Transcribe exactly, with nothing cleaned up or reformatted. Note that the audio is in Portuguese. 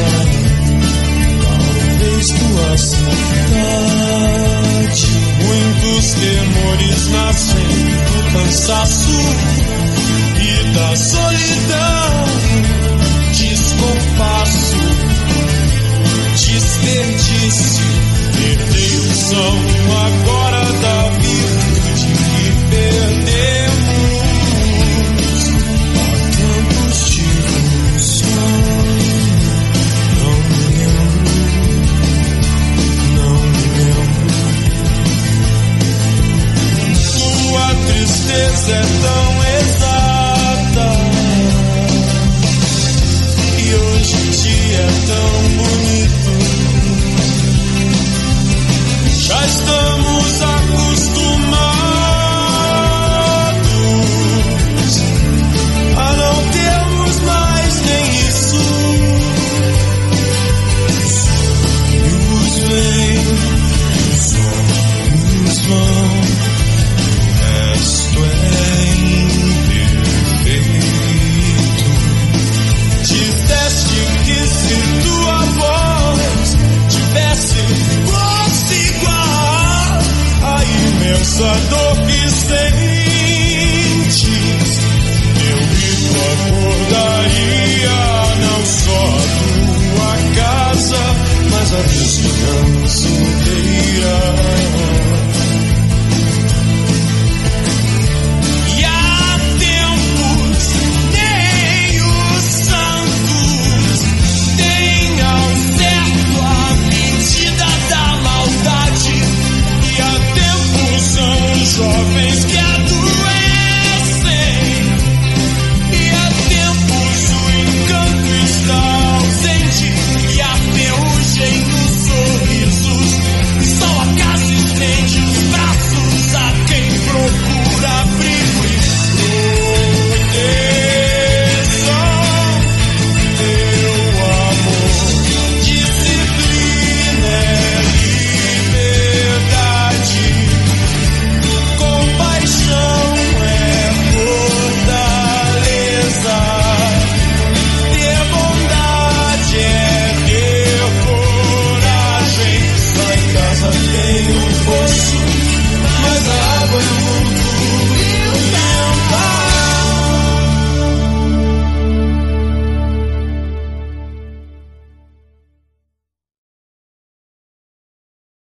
talvez tua cidade. Muitos temores nascem do cansaço e da solidão, descompasso, desperdício, herdeiros são agora da virtude que perdemos. Há tempos tive um sonho, não me lembro, não me lembro. Tua tristeza é tão exata e hoje em dia é tão bonito. Já estamos acostumados a não termos mais nem isso. Sonhos vêm, sonhos vão, o resto é imperfeito. Disseste que se tua voz tivesse gosto igual a imensa dor que sentes, meu grito acordaria não só a tua casa, mas a vizinhança inteira.